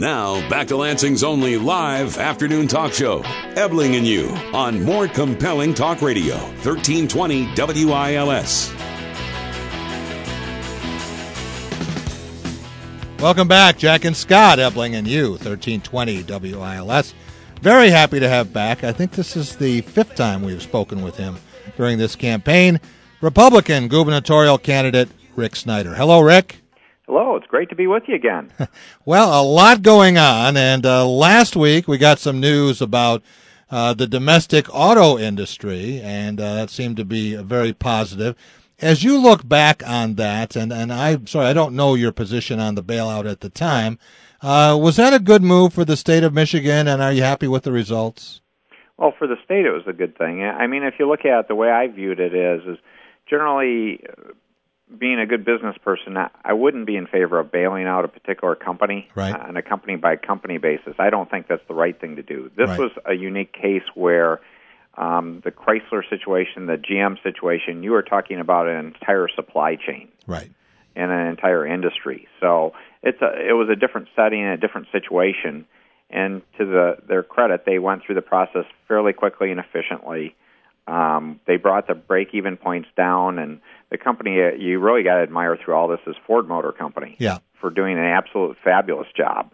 Now, back to Lansing's only live afternoon talk show, Ebling and You, on More Compelling Talk Radio, 1320 WILS. Welcome back, Jack and Scott, Ebling and You, 1320 WILS. Very happy to have back. I think this is the fifth time we've spoken with him during this campaign. Republican gubernatorial candidate Rick Snyder. Hello, Rick. Hello, it's great to be with you again. Well, a lot going on, and last week we got some news about the domestic auto industry, and that seemed to be very positive. As you look back on that, and I'm sorry, I don't know your position on the bailout at the time, was that a good move for the state of Michigan, and are you happy with the results? Well, for the state, it was a good thing. I mean, if you look at it, the way I viewed it is generally, being a good business person, I wouldn't be in favor of bailing out a particular company on a company-by-company basis. I don't think that's the right thing to do. This was a unique case where the Chrysler situation, the GM situation, you were talking about an entire supply chain and an entire industry. So it was a different setting and a different situation. And to their credit, they went through the process fairly quickly and efficiently. They brought the break-even points down, and the company you really got to admire through all this is Ford Motor Company for doing an absolute fabulous job.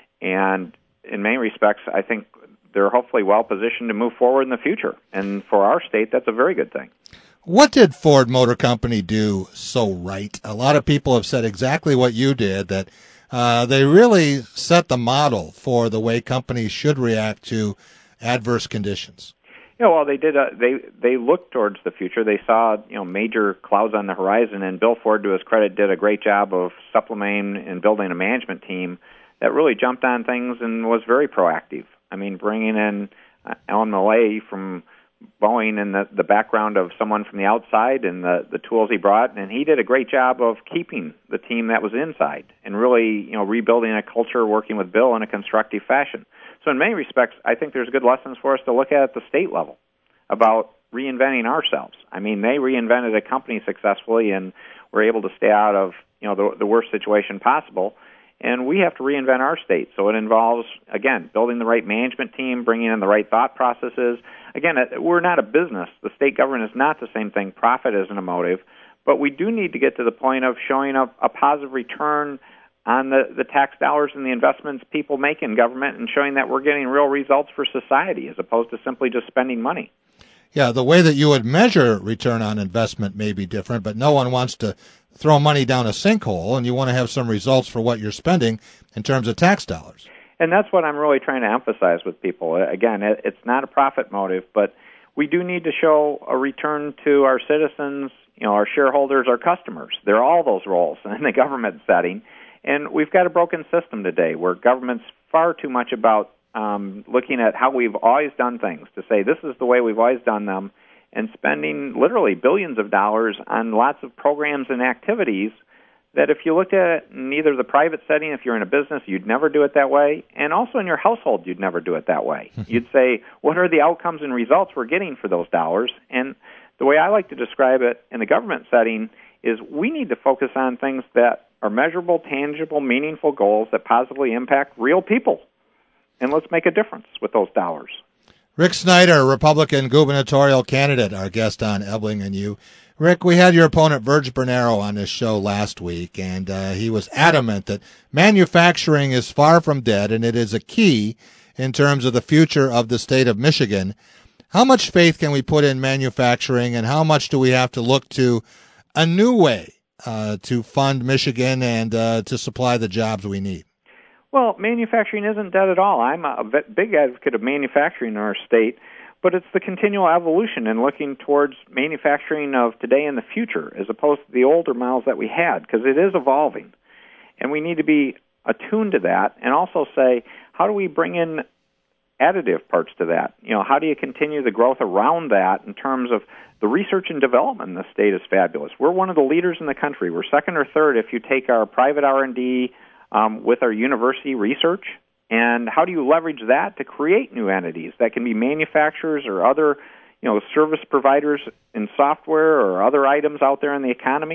And in many respects, I think they're hopefully well-positioned to move forward in the future. And for our state, that's a very good thing. What did Ford Motor Company do so right? A lot of people have said exactly what you did, that they really set the model for the way companies should react to adverse conditions. Yeah, well, they did. They looked towards the future. They saw major clouds on the horizon, and Bill Ford, to his credit, did a great job of supplementing and building a management team that really jumped on things and was very proactive. I mean, bringing in Alan Millay from Boeing and the background of someone from the outside and the tools he brought, and he did a great job of keeping the team that was inside and really rebuilding a culture, working with Bill in a constructive fashion. So in many respects, I think there's good lessons for us to look at the state level about reinventing ourselves. I mean, they reinvented a company successfully and were able to stay out of the worst situation possible. And we have to reinvent our state. So it involves, again, building the right management team, bringing in the right thought processes. Again, we're not a business. The state government is not the same thing. Profit isn't a motive. But we do need to get to the point of showing a positive return on the tax dollars and the investments people make in government, and showing that we're getting real results for society as opposed to simply just spending money. Yeah, the way that you would measure return on investment may be different, but no one wants to throw money down a sinkhole, and you want to have some results for what you're spending in terms of tax dollars. And that's what I'm really trying to emphasize with people. Again, it's not a profit motive, but we do need to show a return to our citizens, our shareholders, our customers. They're all those roles in the government setting. And we've got a broken system today where government's far too much about looking at how we've always done things, to say this is the way we've always done them, and spending literally billions of dollars on lots of programs and activities that if you looked at it in either the private setting, if you're in a business, you'd never do it that way, and also in your household, you'd never do it that way. You'd say, what are the outcomes and results we're getting for those dollars? And the way I like to describe it in the government setting is we need to focus on things that are measurable, tangible, meaningful goals that positively impact real people. And let's make a difference with those dollars. Rick Snyder, Republican gubernatorial candidate, our guest on Ebling and You. Rick, we had your opponent, Virg Bernero, on this show last week, and he was adamant that manufacturing is far from dead, and it is a key in terms of the future of the state of Michigan. How much faith can we put in manufacturing, and how much do we have to look to a new way to fund Michigan and to supply the jobs we need? Well, manufacturing isn't dead at all. I'm a big advocate of manufacturing in our state, but it's the continual evolution and looking towards manufacturing of today and the future as opposed to the older models that we had, because it is evolving. And we need to be attuned to that and also say, how do we bring in additive parts to that? How do you continue the growth around that in terms of the research and development in the state is fabulous. We're one of the leaders in the country. We're second or third if you take our private R&D with our university research. And how do you leverage that to create new entities that can be manufacturers or other, service providers in software or other items out there in the economy?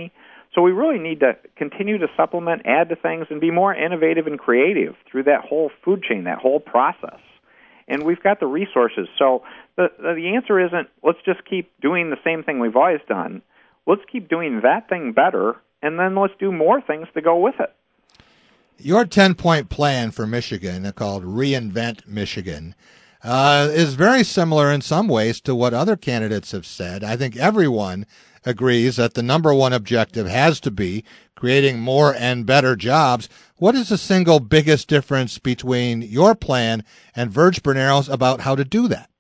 So we really need to continue to supplement, add to things, and be more innovative and creative through that whole food chain, that whole process. And we've got the resources. So the answer isn't, let's just keep doing the same thing we've always done. Let's keep doing that thing better, and then let's do more things to go with it. Your 10-point plan for Michigan, called Reinvent Michigan, is very similar in some ways to what other candidates have said. I think everyone agrees that the number one objective has to be creating more and better jobs. What is the single biggest difference between your plan and Verge Bernero's about how to do that?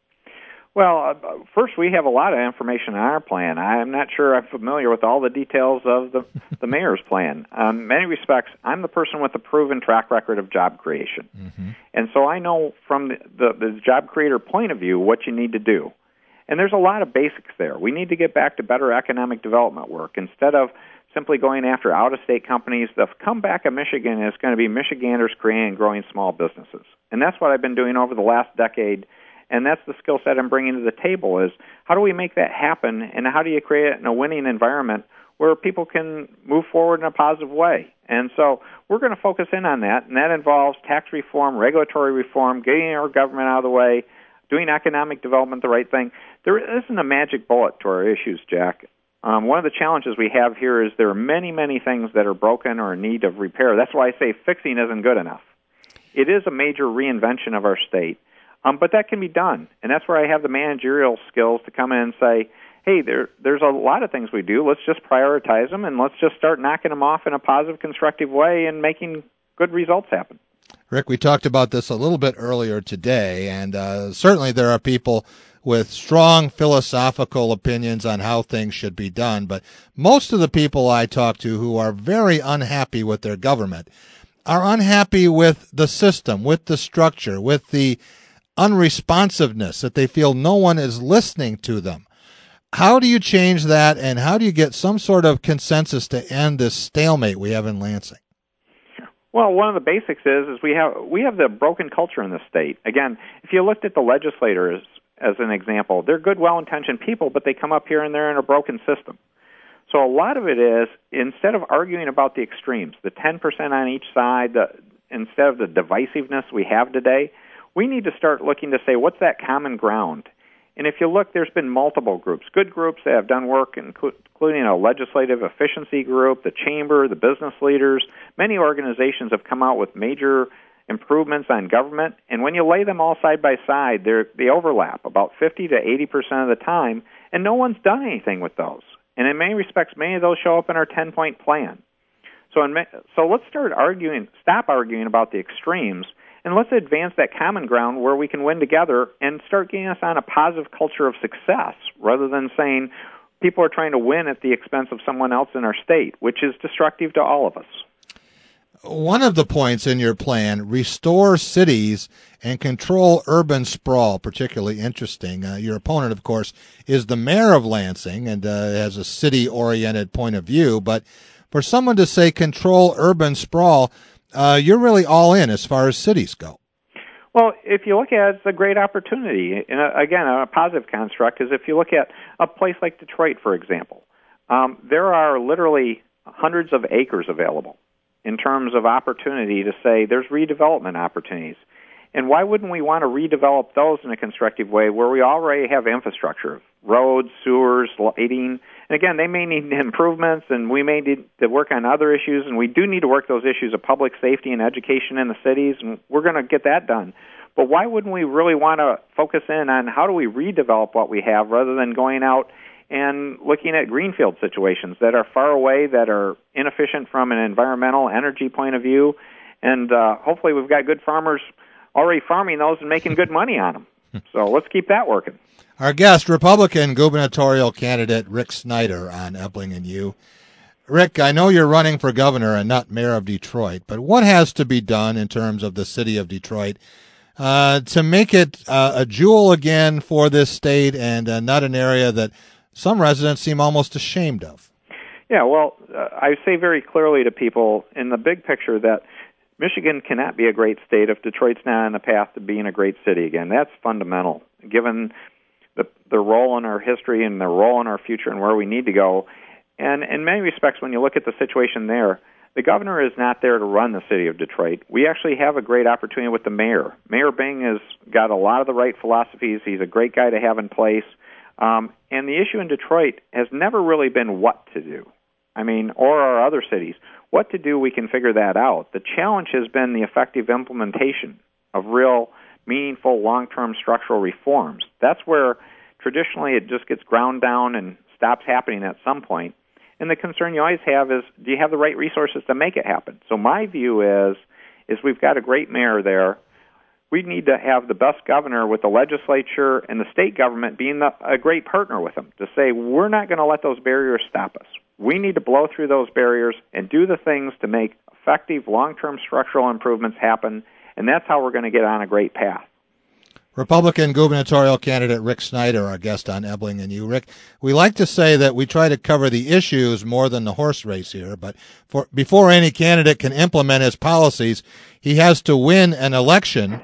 Well, first, we have a lot of information on our plan. I'm not sure I'm familiar with all the details of the mayor's plan. In many respects, I'm the person with the proven track record of job creation. Mm-hmm. And so I know from the job creator point of view what you need to do. And there's a lot of basics there. We need to get back to better economic development work. Instead of simply going after out-of-state companies, the comeback of Michigan is going to be Michiganders creating and growing small businesses. And that's what I've been doing over the last decade. And that's the skill set I'm bringing to the table is how do we make that happen, and how do you create it in a winning environment where people can move forward in a positive way? And so we're going to focus in on that, and that involves tax reform, regulatory reform, getting our government out of the way, doing economic development the right thing. There isn't a magic bullet to our issues, Jack. One of the challenges we have here is there are many, many things that are broken or in need of repair. That's why I say fixing isn't good enough. It is a major reinvention of our state. But that can be done, and that's where I have the managerial skills to come in and say, hey, there's a lot of things we do. Let's just prioritize them, and let's just start knocking them off in a positive, constructive way and making good results happen. Rick, we talked about this a little bit earlier today, and certainly there are people with strong philosophical opinions on how things should be done, but most of the people I talk to who are very unhappy with their government are unhappy with the system, with the structure, with the unresponsiveness, that they feel no one is listening to them. How do you change that, and how do you get some sort of consensus to end this stalemate we have in Lansing? Well, one of the basics is we have the broken culture in the state. Again, if you looked at the legislators as an example, they're good, well-intentioned people, but they come up here and they're in a broken system. So a lot of it is, instead of arguing about the extremes, the 10% on each side, instead of the divisiveness we have today, we need to start looking to say, what's that common ground? And if you look, there's been multiple groups, good groups that have done work, including a legislative efficiency group, the chamber, the business leaders. Many organizations have come out with major improvements on government, and when you lay them all side by side, they overlap about 50 to 80% of the time, and no one's done anything with those. And in many respects, many of those show up in our 10-point plan. So let's stop arguing about the extremes, and let's advance that common ground where we can win together and start getting us on a positive culture of success rather than saying people are trying to win at the expense of someone else in our state, which is destructive to all of us. One of the points in your plan, restore cities and control urban sprawl, particularly interesting. Your opponent, of course, is the mayor of Lansing and has a city-oriented point of view. But for someone to say control urban sprawl, you're really all in as far as cities go. Well, if you look at it, it's a great opportunity. And again, a positive construct is if you look at a place like Detroit, for example, there are literally hundreds of acres available in terms of opportunity to say there's redevelopment opportunities. And why wouldn't we want to redevelop those in a constructive way where we already have infrastructure, roads, sewers, lighting? And again, they may need improvements, and we may need to work on other issues, and we do need to work those issues of public safety and education in the cities, and we're going to get that done. But why wouldn't we really want to focus in on how do we redevelop what we have rather than going out and looking at greenfield situations that are far away, that are inefficient from an environmental energy point of view, and hopefully we've got good farmers already farming those and making good money on them. So let's keep that working. Our guest, Republican gubernatorial candidate Rick Snyder on Ebling and You. Rick, I know you're running for governor and not mayor of Detroit, but what has to be done in terms of the city of Detroit to make it a jewel again for this state and not an area that some residents seem almost ashamed of? Yeah, well, I say very clearly to people in the big picture that Michigan cannot be a great state if Detroit's not on the path to being a great city again. That's fundamental, given the role in our history and the role in our future and where we need to go. And in many respects, when you look at the situation there, the governor is not there to run the city of Detroit. We actually have a great opportunity with the mayor. Mayor Bing has got a lot of the right philosophies. He's a great guy to have in place. And the issue in Detroit has never really been what to do. Or our other cities. What to do, we can figure that out. The challenge has been the effective implementation of real, meaningful, long-term structural reforms. That's where traditionally it just gets ground down and stops happening at some point. And the concern you always have is, do you have the right resources to make it happen? So my view is we've got a great mayor there. We need to have the best governor with the legislature and the state government being a great partner with them to say, we're not going to let those barriers stop us. We need to blow through those barriers and do the things to make effective long-term structural improvements happen, and that's how we're going to get on a great path. Republican gubernatorial candidate Rick Snyder, our guest on Ebling and You. Rick, we like to say that we try to cover the issues more than the horse race here, but before any candidate can implement his policies, he has to win an election.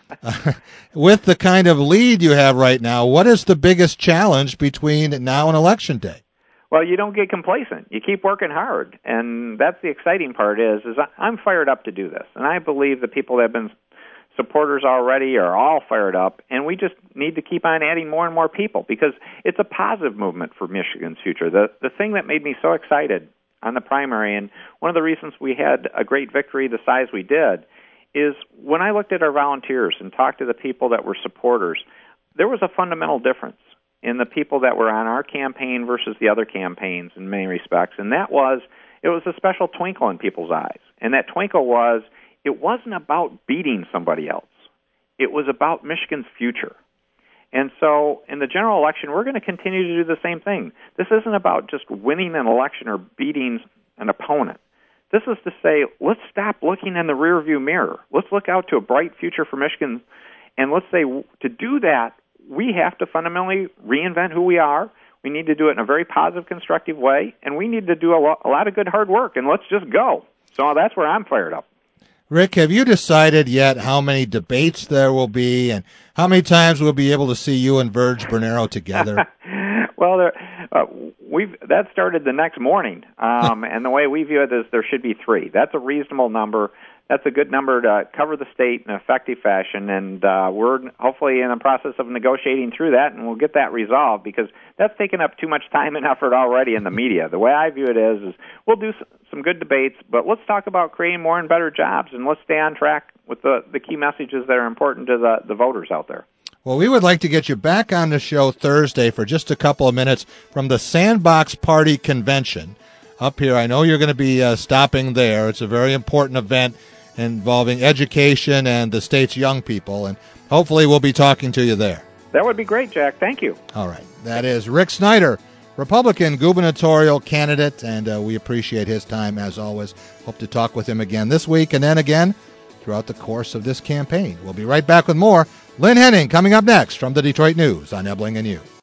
With the kind of lead you have right now, what is the biggest challenge between now and Election Day? Well, you don't get complacent. You keep working hard, and that's the exciting part is I'm fired up to do this, and I believe the people that have been supporters already are all fired up, and we just need to keep on adding more and more people because it's a positive movement for Michigan's future. The thing that made me so excited on the primary, and one of the reasons we had a great victory the size we did, is when I looked at our volunteers and talked to the people that were supporters, there was a fundamental difference in the people that were on our campaign versus the other campaigns in many respects, and it was a special twinkle in people's eyes. And that twinkle was, it wasn't about beating somebody else. It was about Michigan's future. And so in the general election, we're going to continue to do the same thing. This isn't about just winning an election or beating an opponent. This is to say, let's stop looking in the rearview mirror. Let's look out to a bright future for Michigan. And let's say, to do that, we have to fundamentally reinvent who we are. We need to do it in a very positive, constructive way. And we need to do a lot of good hard work. And let's just go. So that's where I'm fired up. Rick, have you decided yet how many debates there will be and how many times we'll be able to see you and Verge Bernero together? Well, that started the next morning, and the way we view it is there should be 3. That's a reasonable number. That's a good number to cover the state in an effective fashion, and we're hopefully in the process of negotiating through that, and we'll get that resolved because that's taken up too much time and effort already in the media. The way I view it is we'll do some good debates, but let's talk about creating more and better jobs, and let's stay on track with the key messages that are important to the voters out there. Well, we would like to get you back on the show Thursday for just a couple of minutes from the Sandbox Party Convention up here. I know you're going to be stopping there. It's a very important event involving education and the state's young people, and hopefully we'll be talking to you there. That would be great, Jack. Thank you. All right. That is Rick Snyder, Republican gubernatorial candidate, and we appreciate his time as always. Hope to talk with him again this week and then again throughout the course of this campaign. We'll be right back with more. Lynn Henning coming up next from the Detroit News on Ebling and You.